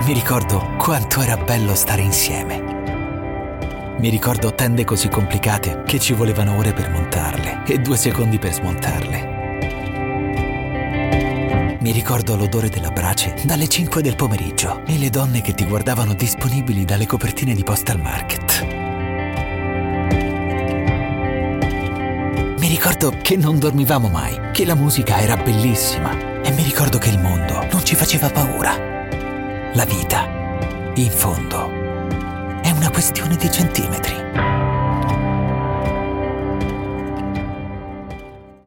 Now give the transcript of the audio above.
mi ricordo quanto era bello stare insieme. Mi ricordo tende così complicate che ci volevano ore per montarle e 2 secondi per smontarle. Mi ricordo l'odore della brace dalle 5 del pomeriggio e le donne che ti guardavano disponibili dalle copertine di Postal Market. Mi ricordo che non dormivamo mai, che la musica era bellissima e mi ricordo che il mondo non ci faceva paura. La vita, in fondo, è una questione di centimetri.